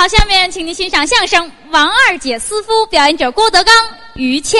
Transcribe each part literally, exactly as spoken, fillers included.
好，下面请您欣赏相声《王二姐私夫》，表演者郭德纲、于谦。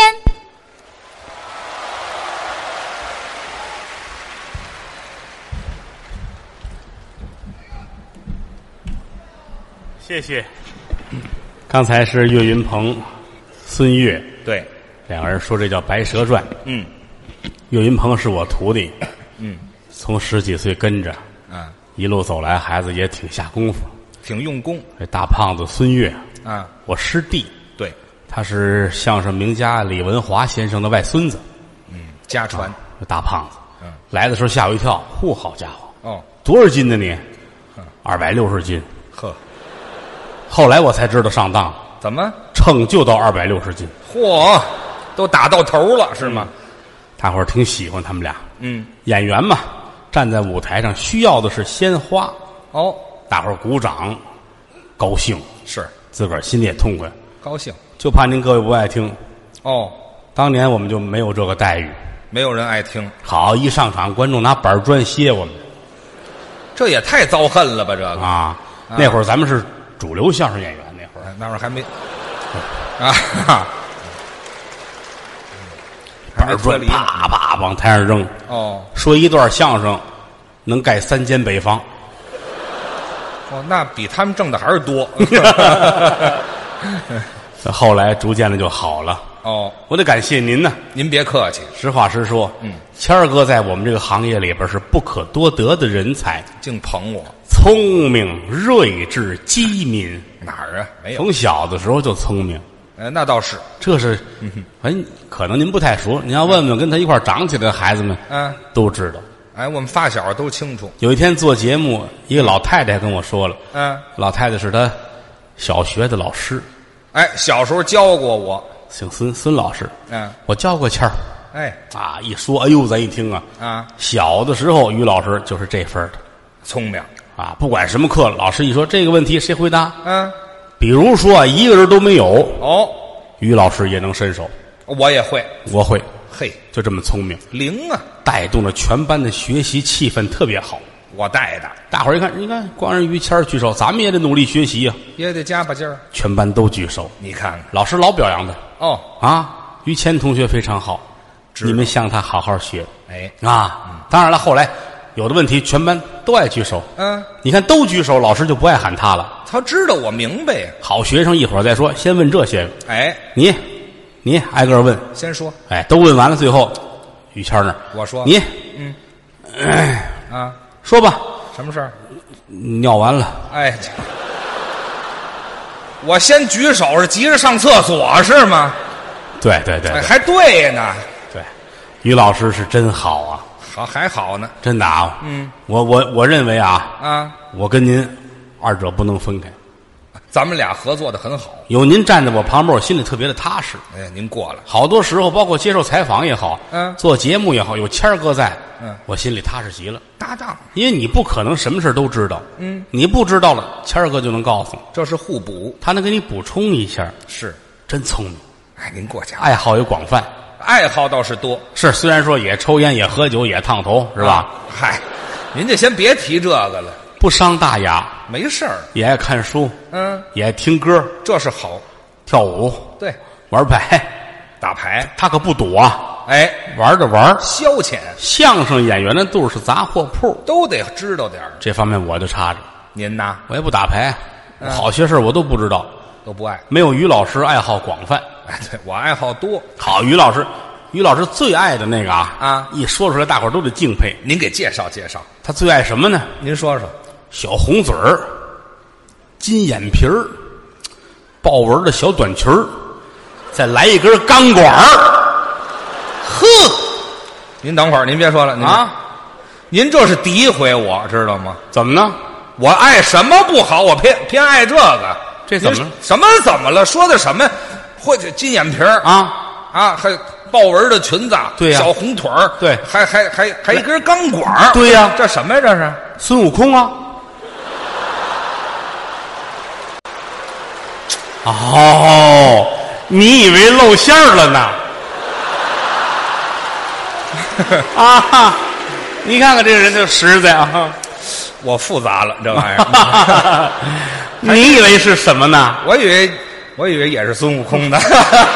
谢谢。刚才是岳云鹏、孙越， 对， 两个人说这叫《白蛇传》。 嗯， 岳云鹏是我徒弟， 嗯， 从十几岁跟着， 啊， 一路走来，孩子也挺下功夫， 挺用功这大胖子孙越， 啊， 我师弟， 对， 他是相声名家李文华先生的外孙子， 嗯，家传， 啊大胖子， 嗯， 来的时候吓我一跳，嚯，好家伙， 哦， 多少斤呢你？二百六十斤， 呵， 后来我才知道上当， 怎么？ 秤就到二百六十斤， 嚯，都打到头了是吗？ 大伙儿挺喜欢他们俩。 嗯， 演员嘛，站在舞台上需要的是鲜花， 哦， 大伙儿鼓掌，高兴， 是自个儿心里也痛快。 高兴。 就怕您各位不爱听， 哦， 当年我们就没有这个待遇。 没有人爱听， 好，一上场，观众拿板砖歇我们这也太遭恨了吧？这个啊！那会儿咱们是主流相声演员，那会儿那会儿还没啊，哈还没板砖脱离呢啪啪往台上扔， 哦说一段相声能盖三间北房。 哦，那比他们挣的还是多。 后来逐渐的就好了。 哦， 我得感谢您呢。 您别客气， 实话实说， 嗯， 谦儿哥在我们这个行业里边是不可多得的人才， 净捧我聪明、睿智、机敏， 哪儿啊？没有， 从小的时候就聪明。 哎，那倒是， 这是，哎，可能您不太熟，您要问问跟他一块儿长起来的孩子们， 嗯， 都知道。 哎，我们发小都清楚。 有一天做节目，一个老太太跟我说了， 嗯， 老太太是他小学的老师， 哎，小时候教过我。 姓孙，孙老师。 嗯， 我教过谦儿。 哎， 啊，一说，哎呦，咱一听啊， 啊， 小的时候于老师就是这份儿的聪明。 啊，不管什么课，老师一说这个问题谁回答， 嗯， 比如说啊一个人都没有， 哦， 于老师也能伸手， 我也会。 我会， 嘿， 就这么聪明， 灵啊！ 带动了全班的学习气氛特别好。 我带的， 大伙儿一看，你看光是于谦儿举手，咱们也得努力学习啊！ 也得加把劲儿。 全班都举手， 你看看， 老师老表扬他哦， 啊。于谦同学非常好， 知道你们向他好好学哎， 啊。当然了，后来有的问题全班都爱举手， 嗯， 你看都举手，老师就不爱喊他了。 他知道我明白呀。 好学生一会儿再说，先问这些个， 哎， 你，你挨个问， 先说， 哎，都问完了，最后于谦那儿， 我说你， 嗯， 哎， 啊， 说吧， 什么事儿？ 尿完了， 哎，我先举手是急着上厕所是吗？ 对对对哎， 对还对呢。 对，于老师是真好啊， 好，还好呢。 真的啊， 嗯， 我我我认为啊， 啊， 我跟您二者不能分开， 咱们俩合作的很好。 有您站在我旁边，我心里特别的踏实。 哎，您过来。 好多时候，包括接受采访也好， 嗯做节目也好，有谦儿哥在， 嗯， 我心里踏实极了。 搭档， 因为你不可能什么事都知道， 嗯， 你不知道了，谦儿哥就能告诉， 这是互补。 他能给你补充一下， 是， 真聪明， 哎，您过去。 爱好也广泛。 爱好倒是多， 是，虽然说也抽烟，也喝酒，也烫头，是吧？ 啊嗨，您就先别提这个了， 不伤大雅， 没事儿。 也爱看书， 嗯， 也爱听歌， 这是好。 跳舞， 对， 玩牌， 打牌， 他可不赌啊， 哎， 玩着玩。 消遣相声演员的肚是杂货铺， 都得知道点儿。 这方面我就差着， 您呐， 我也不打牌， 嗯好些事儿我都不知道， 都不爱。 没有于老师爱好广泛。 哎，对我爱好多。 好，于老师，于老师最爱的那个啊啊一说出来大伙儿都得敬佩。 您给介绍介绍。 他最爱什么呢？ 您说说。 小红嘴儿，金眼皮儿，豹纹的小短裙儿，再来一根钢管儿。呵， 您等会儿，您别说了，您啊， 您这是诋毁我，知道吗？ 怎么呢？ 我爱什么不好，我偏偏爱这个。 这怎么了您什么怎么了？说的什么？或者金眼皮儿啊啊，还豹纹的裙子， 对呀小红腿儿， 对还还还还一根钢管儿， 对呀这什么呀？这是孙悟空啊！哦，你以为露馅儿了呢？啊，你看看这个人就实在啊！ 我复杂了，这玩意儿。 你以为是什么呢？ 我以为我以为也是孙悟空的。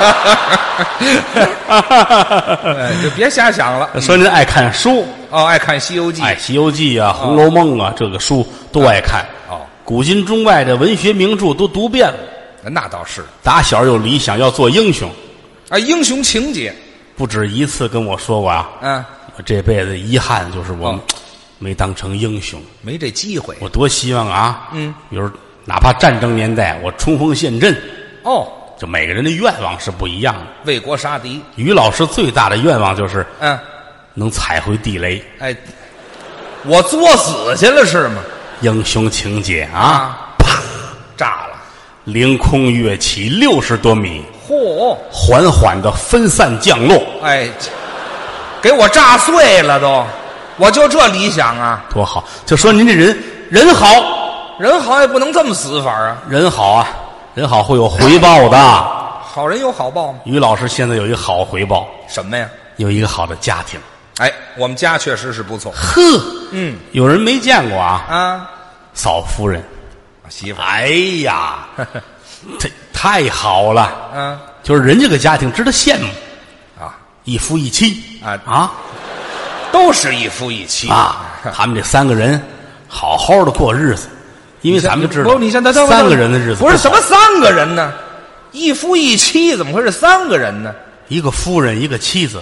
哎，就别瞎想了。 说您爱看书哦，爱看《西游记》， 哎，《西游记》啊，《红楼梦》啊，这个书都爱看。 哦， 古今中外的文学名著都读遍了。 那倒是。 打小有理想要做英雄， 啊，英雄情节不止一次跟我说过啊。 嗯， 我这辈子遗憾就是我哦没当成英雄， 没这机会。 我多希望啊。 嗯， 比如哪怕战争年代，我冲锋陷阵。 哦， 就每个人的愿望是不一样的。 为国杀敌。 于老师最大的愿望就是嗯， 能踩回地雷。 哎，我作死去了是吗？ 英雄情节啊，啪， 炸了！ 凌空跃起六十多米， 嚯！ 缓缓的分散降落。 哎，给我炸碎了都！我就这理想啊， 多好！就说您这人人好， 人好也不能这么死法啊！ 人好啊，人好会有回报的。 好人有好报吗？ 于老师现在有一个好回报， 什么呀？ 有一个好的家庭。 哎，我们家确实是不错。 呵， 嗯有人没见过啊？ 啊， 嫂夫人， 媳妇儿， 哎呀，这太好了！ 嗯就是人这个家庭值得羡慕， 啊一夫一妻啊啊都是一夫一妻啊！他们这三个人好好的过日子，因为咱们知道， 不，你先等等， 三个人的日子不是好什么三个人呢？一夫一妻，怎么会是三个人呢？ 一个夫人，一个妻子，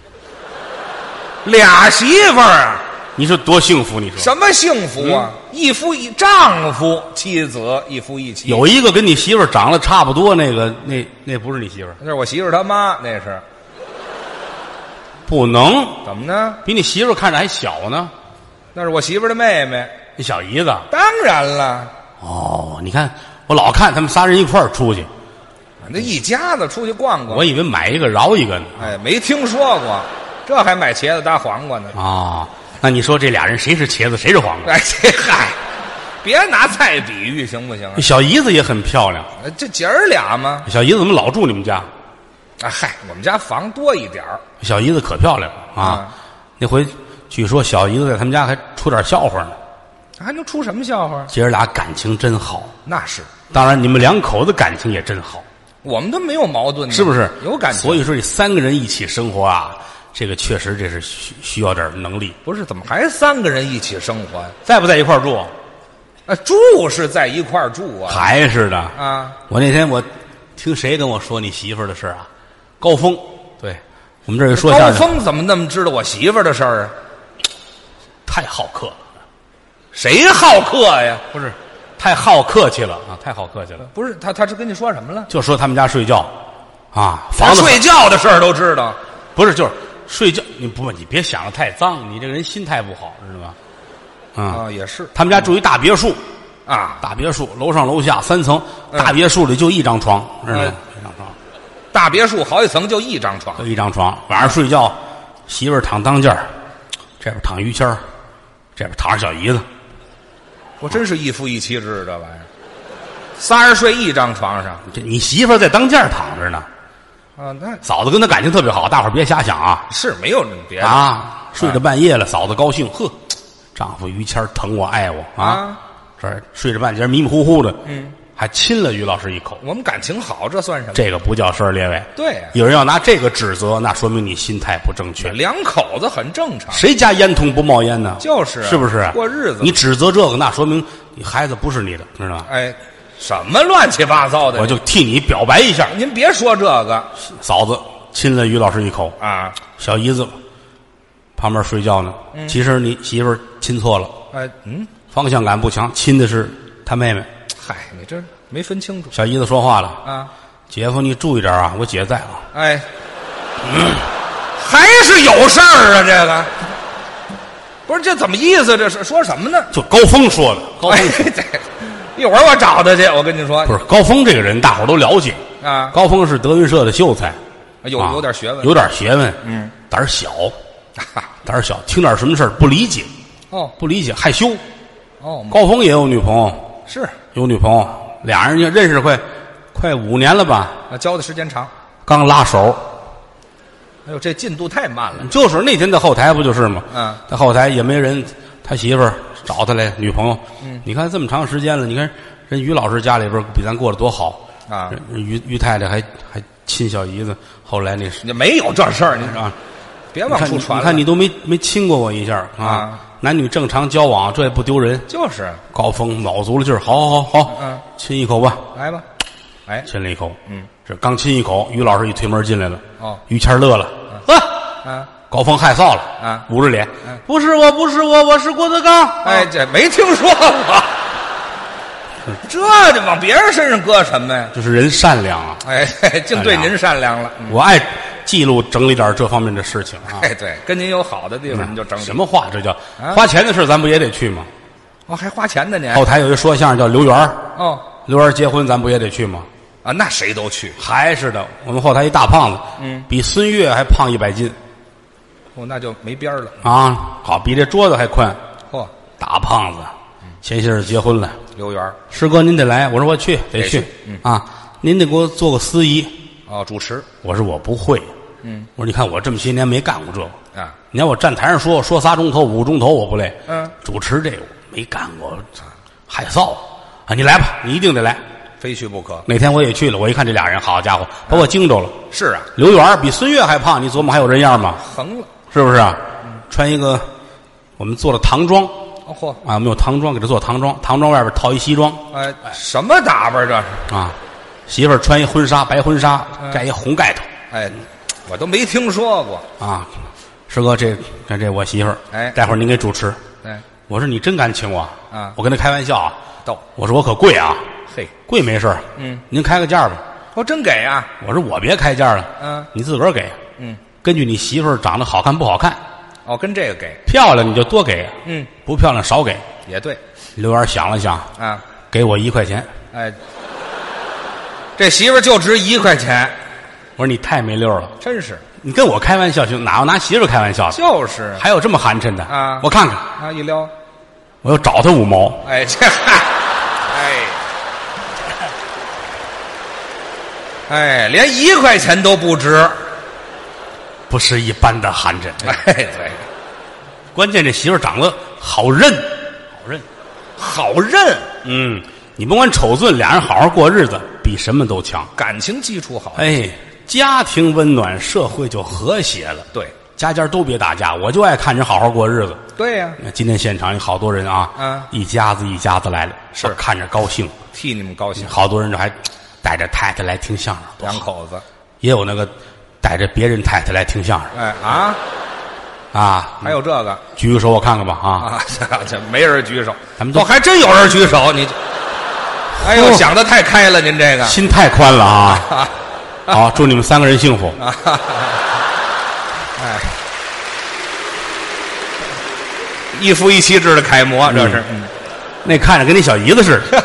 俩媳妇儿啊， 你说多幸福？你说什么幸福啊？一夫一丈夫，妻子一夫一妻。 有一个跟你媳妇儿长得差不多，那个那那不是你媳妇儿， 那是我媳妇儿他妈，那是不能怎么呢？ 比你媳妇儿看着还小呢， 那是我媳妇儿的妹妹。 那小姨子。 当然了， 哦，你看我老看他们仨人一块儿出去， 那一家子出去逛逛。 我以为买一个饶一个呢。 哎，没听说过，这还买茄子搭黄瓜呢。 啊，那你说这俩人谁是茄子，谁是黄瓜？ 哎，这嗨，别拿菜比喻行不行啊？ 小姨子也很漂亮， 哎这姐儿俩吗？ 小姨子怎么老住你们家？ 啊，嗨，我们家房多一点儿小姨子可漂亮了啊！ 啊那回据说小姨子在他们家还出点笑话呢， 还能出什么笑话？ 姐儿俩感情真好。 那是， 当然，你们两口子感情也真好， 我们都没有矛盾呢， 是不是？ 有感情。 所以说，这三个人一起生活啊，这个确实这是需需要点能力。 不是，怎么还三个人一起生活呀？ 在不在一块儿住？ 啊，住是在一块儿住啊。 还是的啊， 我那天我听谁跟我说你媳妇儿的事儿啊？高峰，对我们这儿有说高相声， 峰怎么那么知道我媳妇儿的事儿啊？ 太好客了， 谁好客呀？ 不是太好客气了啊，太好客气了。 不是他，他是跟你说什么了？ 就说他们家睡觉，啊，房子睡觉的事儿都知道。 不是就是睡觉，你不你别想的太脏，你这个人心态不好，知道吧？啊、 啊，也是他们家住一大别墅， 啊， 大别墅楼上楼下三层， 嗯大别墅里就一张床，知道吗？ 嗯一张床， 大别墅好几层就一张床就一张床。晚上睡觉，媳妇儿躺当间儿，这边躺于谦儿，这边躺着小姨子。 我真是一夫一妻制这玩意儿，仨人睡一张床上这你媳妇儿在当间儿躺着呢， 啊，那嫂子跟他感情特别好，大伙儿别瞎想啊是没有别的啊！睡着半夜了，嫂子高兴，呵，丈夫于谦儿疼我爱我啊！ 啊。 这儿睡着半截迷迷糊糊的， 嗯， 还亲了于老师一口， 我们感情好，这算什么？ 这个不叫事儿，列位。 对呀， 有人要拿这个指责，那说明你心态不正确。 两口子很正常。 谁家烟筒不冒烟呢？ 就是是不是过日子？ 你指责这个，那说明你孩子不是你的，知道吗？ 哎，什么乱七八糟的？ 我就替你表白一下。 您别说这个嫂子亲了于老师一口， 啊！ 小姨子旁边睡觉呢。 嗯其实你媳妇儿亲错了， 哎，嗯， 方向感不强，亲的是他妹妹。 嗨，你这没分清楚小姨子说话了啊！ 姐夫，你注意点啊，我姐在啊。 哎，嗯，还是有事儿啊？这个不是这怎么意思？这是说什么呢？ 就高峰说的，高峰、 哎，这一会儿我找他去。我跟你说， 不是高峰这个人，大伙儿都了解。 啊， 高峰是德云社的秀才， 有啊有点学问， 有点学问， 嗯， 胆儿小，胆儿小，听点什么事儿不理解， 哦不理解，害羞。 哦， 高峰也有女朋友， 是有女朋友，俩人就认识快快五年了吧， 那教的时间长。 刚拉手。 哎呦，这进度太慢了。 就是那天在后台不就是吗？ 嗯， 在后台也没人，他媳妇儿找他来女朋友。 嗯， 你看这么长时间了，你看人于老师家里边比咱过得多好啊！ 于于太太还还亲小姨子，后来那是你没有这事儿，你啊， 别往出传了。 你看你都没没亲过我一下啊！啊男女正常交往，这也不丢人。 就是。 高峰卯足了劲儿，好好好好， 嗯， 亲一口吧， 来吧，哎， 亲了一口， 嗯， 这刚亲一口，于老师一推门进来了， 哦， 于谦乐了，呵， 啊， 高峰害臊了， 啊， 捂着脸， 嗯， 不是我，不是我，我是郭德纲， 哎，这没听说过，这就往别人身上搁什么呀？ 就是人善良啊， 哎，净对您善良了， 我爱记录整理点这方面的事情啊， 哎，对，跟您有好的地方您就整理。 什么话这叫花钱的事，咱不也得去吗？ 哦，还花钱呢您？ 后台有一说相声叫刘源哦， 刘源结婚咱不也得去吗？ 啊，那谁都去， 还是的。我们后台一大胖子， 嗯， 比孙越还胖一百斤， 哦，那就没边儿了啊！好，比这桌子还宽， 嚯， 大胖子，前些日结婚了。 刘源， 师哥您得来，我说我去，得去， 嗯啊，您得给我做个司仪。 哦，主持， 我说我不会， 嗯， 我说你看我这么些年没干过这个啊， 你让我站台上说说仨钟头五个钟头我不累， 嗯， 主持这个我没干过，害臊啊！你来吧，你一定得来。 非去不可。 那天我也去了，我一看这俩人，好家伙，把我惊着了。 是啊， 刘源比孙越还胖，你琢磨还有人样吗？ 横了， 是不是啊？嗯、穿一个我们做了唐装， 哦嚯啊，我们有唐装，给他做唐装，唐装外边套一西装。 哎，什么打扮这是？ 啊，媳妇儿穿一婚纱，白婚纱，盖一红盖头。 哎，我都没听说过啊。师哥，这这这我媳妇儿， 哎， 待会儿您给主持。 哎， 我说你真敢请我啊？ 我跟他开玩笑啊， 逗。 我说我可贵啊。 嘿， 贵没事嗯， 您开个价吧。 哦，真给啊！ 我说我别开价了， 嗯， 你自个儿给， 嗯， 根据你媳妇儿长得好看不好看， 哦，跟这个给， 漂亮你就多给， 嗯， 不漂亮少给， 也对。 刘源想了想， 啊， 给我一块钱， 哎，这媳妇儿就值一块钱。 我说你太没溜了， 真是， 你跟我开玩笑行，哪有拿媳妇儿开玩笑的？ 就是， 还有这么寒碜的啊！ 我看看啊，一撩， 我要找他五毛， 哎，这嗨，哎。哎，连一块钱都不值， 不是一般的寒碜。 哎，对， 关键这媳妇长得好认，好认， 好认。 嗯，你甭管丑俊，俩人好好过日子，比什么都强。 感情基础好， 哎，家庭温暖，社会就和谐了。 对， 家家都别打架，我就爱看人好好过日子。 对呀、 啊，今天现场有好多人啊， 嗯， 一家子一家子来了， 是看着高兴， 替你们高兴。 好多人这还带着太太来听相声， 两口子， 也有那个带着别人太太来听相声。 哎啊啊， 还有这个， 举个手我看看吧啊啊，这没人举手， 咱们都、 哦、还真有人举手，你，哎呦， 哦、 想得太开了，您这个心太宽了啊！好，祝你们三个人幸福。 哎，一夫一妻制的楷模，这是， 嗯、那看着跟你小姨子似的。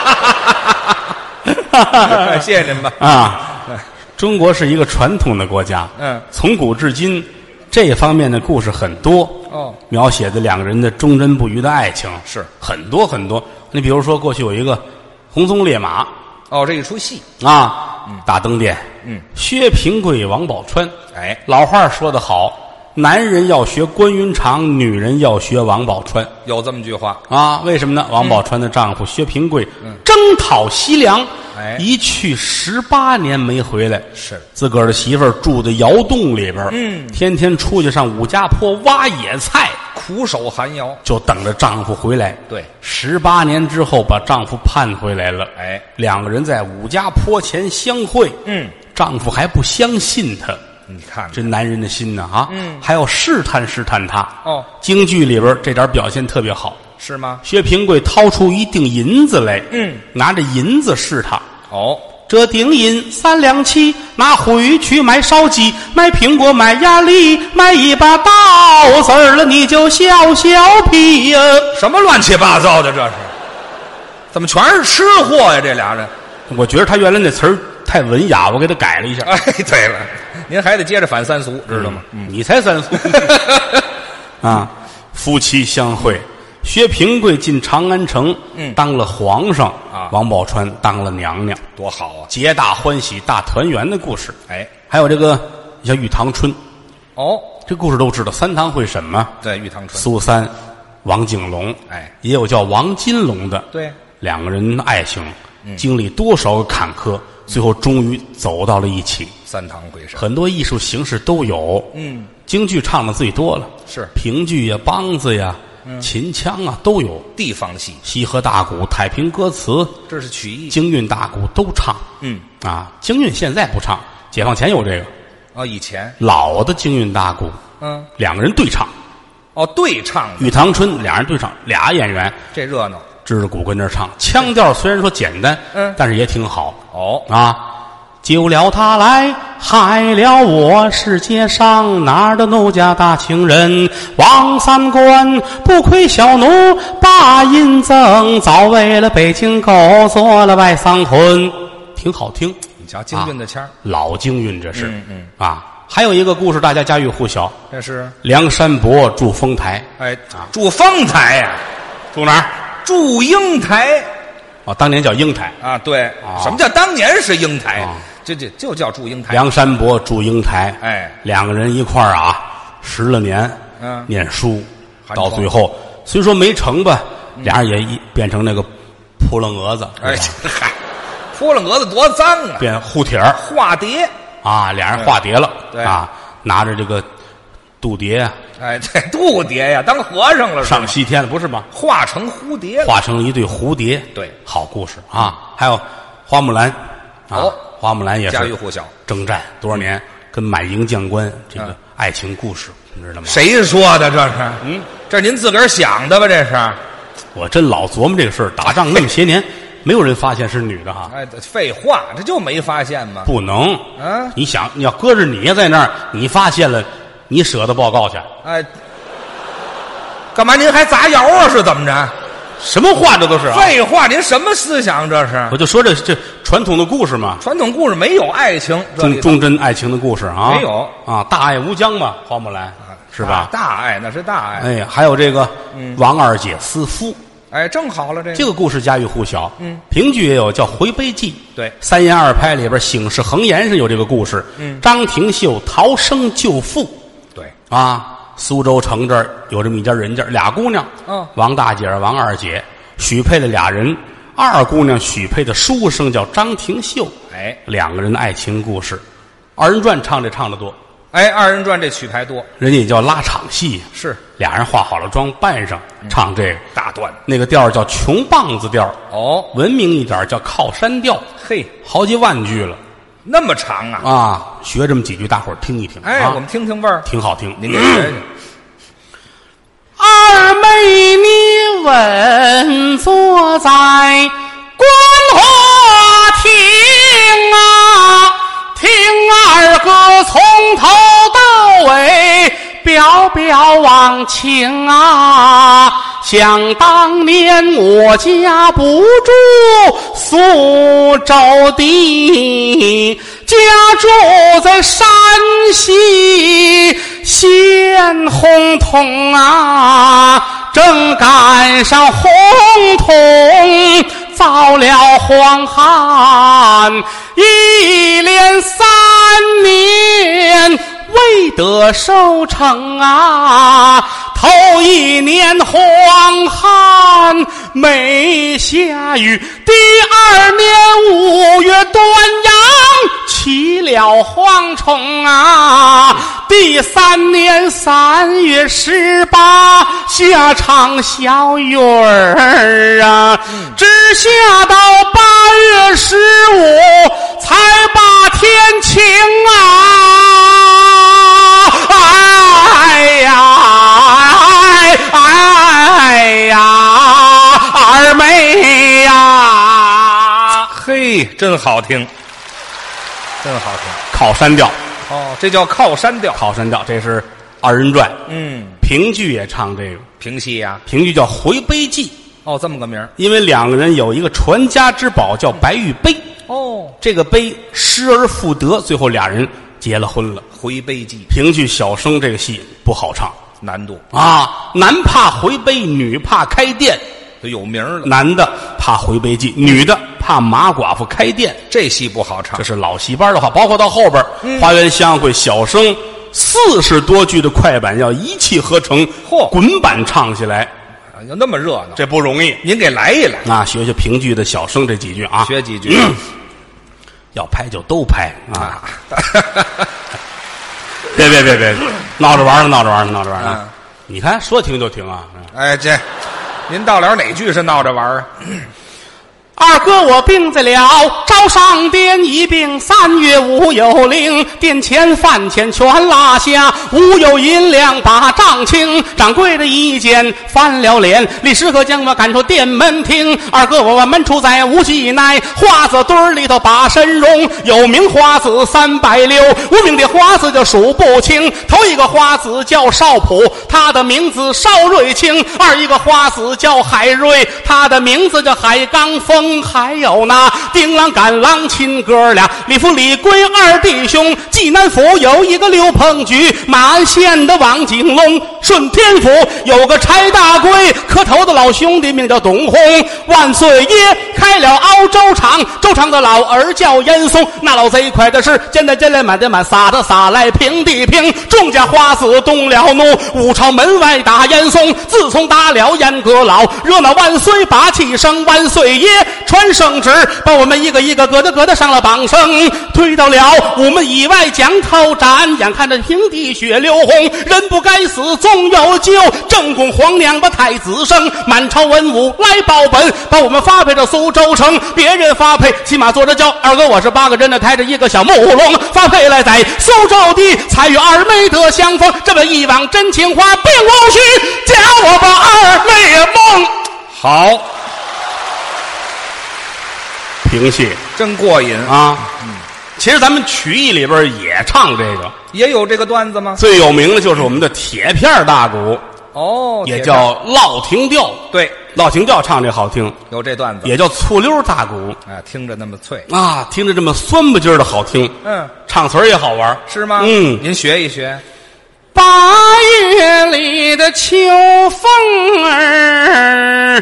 谢谢您吧。 啊，中国是一个传统的国家， 嗯， 从古至今，这方面的故事很多。 哦， 描写的两个人的忠贞不渝的爱情是很多很多。你比如说，过去有一个红鬃烈马。 哦，这一出戏啊， 嗯、 大灯殿， 嗯， 薛平贵、王宝钏。 哎， 老话说得好，男人要学关云长，女人要学王宝钏。 有这么句话啊？为什么呢？王宝钏的丈夫、嗯、薛平贵、 嗯、 征讨西凉， 哎， 一去十八年没回来， 是自个儿的媳妇儿住在窑洞里边， 嗯， 天天出去上武家坡挖野菜， 苦守寒窑， 就等着丈夫回来。 对， 十八年之后把丈夫盼回来了。 哎， 两个人在武家坡前相会， 嗯， 丈夫还不相信她。 你看这男人的心呢啊， 嗯， 还要试探试探他。 哦， 京剧里边这点表现特别好， 是吗？ 薛平贵掏出一锭银子来， 嗯， 拿着银子试他。 哦， 这锭银三两七，拿回去买烧鸡，买苹果，买鸭梨，买一把刀子儿了，你就笑笑屁呀！ 什么乱七八糟的这是？怎么全是吃货呀？这俩人， 我觉得他原来那词儿太文雅，我给他改了一下。 哎，对了，您还得接着反三俗，知道吗？ 嗯，你才三俗啊！夫妻相会，薛平贵进长安城， 嗯， 当了皇上啊， 王宝钏当了娘娘， 多好啊！ 皆大欢喜、大团圆的故事。 哎， 还有这个像玉堂春， 哦， 这故事都知道。三堂会审嘛， 对，玉堂春、 苏三、王景龙， 哎， 也有叫王金龙的。 对， 两个人爱情经历多少个坎坷，最后终于走到了一起。 三堂会审， 很多艺术形式都有， 嗯， 京剧唱的最多了， 是评剧呀、梆子呀、嗯、秦腔啊都有。 地方戏， 西河大鼓、太平歌词， 这是曲艺， 京韵大鼓都唱。 嗯啊，京韵现在不唱，解放前有这个。 哦，以前老的京韵大鼓， 嗯， 两个人对唱。 哦，对唱玉堂春俩人对唱，俩演员， 这热闹。 支着鼓跟那儿唱，腔调虽然说简单， 嗯， 但是也挺好。 哦啊，救了他来，害了我，世界上哪儿的奴家大情人？王三官不愧小奴，把银赠，早为了北京狗做了外丧婚，挺好听。 你瞧京韵的腔、啊、 老京韵这是， 嗯嗯啊。还有一个故事，大家家喻户晓， 这是梁山伯住丰台。 哎，啊，住丰台呀、啊， 住哪儿？ 住英台。 哦，当年叫英台啊，对、 哦， 什么叫当年是英台？ 哦、 这这就叫祝英台。 梁山伯住英台， 哎， 两个人一块儿啊，十了年， 嗯， 念书，到最后虽说没成吧，嗯、俩人也一变成那个扑棱蛾子。 哎，嗨，扑棱蛾子多脏啊！ 变护帖儿， 化蝶啊，俩人化蝶了， 对啊，拿着这个渡蝶啊。 哎，这渡蝶呀，当和尚了， 上西天了，不是吗？ 化成蝴蝶了， 化成一对蝴蝶， 对， 好故事啊！还有花木兰，啊、 哦， 花木兰也是家喻户晓， 征战多少年，嗯、跟满营将官这个爱情故事，你、嗯、知道吗？ 谁说的？这是，嗯，这您自个儿想的吧？这是， 我真老琢磨这个事儿，打仗那么些年，没有人发现是女的哈。 哎，废话，这就没发现吗？ 不能， 啊！ 你想，你要搁着你在那儿，你发现了。你舍得报告去？ 哎，干嘛？您还砸窑啊？是怎么着？ 什么话这都是、啊？ 废话！您什么思想这是？ 我就说这这传统的故事嘛。 传统故事没有爱情， 忠忠贞爱情的故事啊， 没有啊，大爱无疆嘛，花木兰、啊、是吧？ 大爱那是大爱。 哎，还有这个、 嗯、 王二姐思夫。 哎，正好了，这个这个故事家喻户晓。 嗯， 评剧也有叫《回杯记》。 对， 三言二拍里边《醒世恒言》上有这个故事。 嗯， 张廷秀逃生救父。 对啊，苏州城这儿有这么一家人家，俩姑娘。 嗯， 王大姐、王二姐许配了俩人。二姑娘许配的书生叫张廷秀。 哎， 两个人的爱情故事，二人转唱这唱的多。 哎，二人转这曲牌多， 人家也叫拉场戏， 是俩人化好了妆扮上、嗯、唱这个大段， 那个调叫穷棒子调。 哦， 文明一点叫靠山调。 嘿， 好几万句了， 那么长啊！ 啊，学这么几句，大伙儿听一听。 哎， 啊、 我们听听味儿， 挺好听。 您给学学。 二妹，你稳坐在观花亭啊，听二哥从头到尾表表忘情啊。想当年我家不住苏州地，家住在山西县洪洞啊，正赶上洪洞遭了荒旱，一连三年未得收成啊。头一年荒旱没下雨，第二年五月端阳起了蝗虫啊，第三年三月十八下场小雨儿啊，只下到八月十五才把天晴啊。哎呀哎呀，二妹呀， 嘿，真好听，真好听， 靠山调。 哦，这叫靠山调。 靠山调，这是二人转。 嗯， 评剧也唱这个评戏呀、啊， 评剧叫《回杯记》。 哦，这么个名儿。 因为两个人有一个传家之宝叫白玉杯。 哦， 这个杯失而复得，最后俩人结了婚了。 回杯记， 评剧小生这个戏不好唱。 难度啊，男怕回杯，女怕开店， 就有名了。 男的怕回杯记，女的怕马寡妇开店。 这戏不好唱， 这是老戏班的话。包括到后边，嗯、花园相会小生四十多句的快板要一气呵成， 嚯， 滚板唱起来， 有那么热闹， 这不容易。 您给来一来啊，学学评剧的小生这几句啊， 学几句。 嗯、要拍就都拍啊！别别别别，闹着玩呢，闹着玩呢，闹着玩呢！嗯、你看说停就停啊！ 哎，这您到了哪句是闹着玩啊？ 二哥我病在了招上殿，一病三月无有灵，殿前饭钱全落下，无有银两把账清。掌柜的一见翻了脸，李师哥将我赶出殿门厅。二哥我门出在无锡内，花子堆里头把身容，有名花子三百六，无名的花子就数不清。头一个花子叫少普，他的名字邵瑞清；二一个花子叫海瑞，他的名字叫海刚峰。还有那丁郎赶郎亲哥俩，李福李贵二弟兄，济南府有一个刘鹏举，马鞍县的王景龙，顺天府有个柴大贵，磕头的老兄弟名叫董洪。万岁爷开了熬粥厂，粥厂的老儿叫严嵩，那老贼快的是捡的捡来满的满，撒的撒来平地平。众家花子动了怒，五朝门外打严嵩。自从打了严阁老，热闹万岁把气声，万岁爷传圣旨，把我们一个一个疙瘩疙瘩上了榜声，推到了午门以外将头斩。眼看着平地血流红，人不该死总有救。正宫皇娘把太子生，满朝文武来报本，把我们发配到苏州城。别人发配骑马坐着轿，二哥我是八个人的抬着一个小木笼，发配来在苏州地，才与二妹得相逢。这么一往真情话并无虚，叫我把二妹梦好。评戏真过瘾啊！嗯，其实咱们曲艺里边也唱这个， 也有这个段子吗？ 最有名的就是我们的铁片大鼓哦， 也叫烙亭调。 对， 烙亭调唱这好听， 有这段子， 也叫醋溜大鼓。 哎，听着那么脆啊，听着这么酸不劲儿的好听。 嗯， 唱词儿也好玩， 是吗？ 嗯， 您学一学。 八月里的秋风儿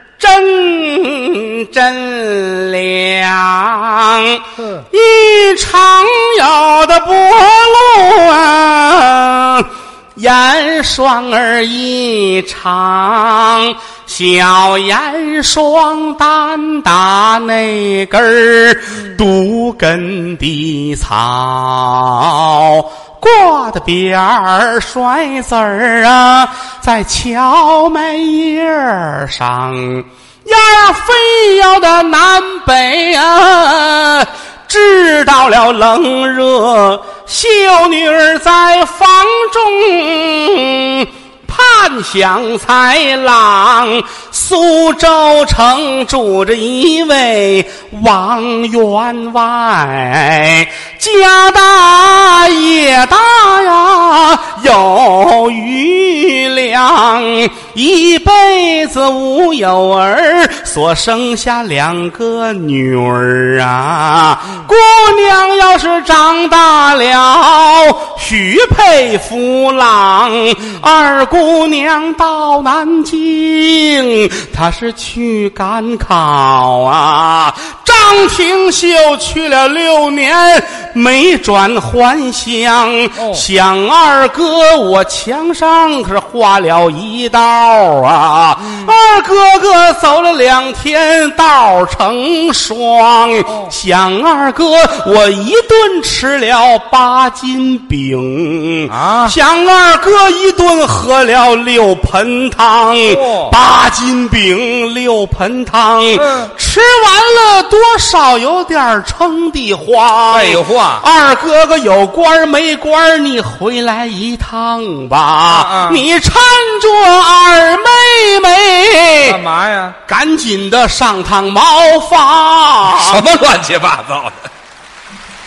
真真凉，一场有的波路啊，严霜儿一场，小严霜单打那根儿独根的草，挂的边儿摔子儿啊，在荞麦叶儿上，呀非要的南北啊，知道了冷热，秀女儿在房中盼想才郎。苏州城住着一位王员外，家大业大呀，有余粮，一辈子无有儿，所生下两个女儿啊。姑娘要是长大了，许配夫郎。二姑娘到南京，她是去赶考啊。张廷秀去了六年，没转还乡。哦、想二哥我墙上可是画了一道啊。嗯、二哥哥走了两天，道成霜。哦、想二哥我一顿吃了八斤饼啊。想二哥一顿喝了六盆汤。哦、八斤饼六盆汤。嗯、吃完了多少有点撑的慌。 废话， 二哥哥有官没官，你回来一趟吧。啊啊你搀着二妹妹干嘛呀？ 赶紧的上趟茅房。 什么乱七八糟的？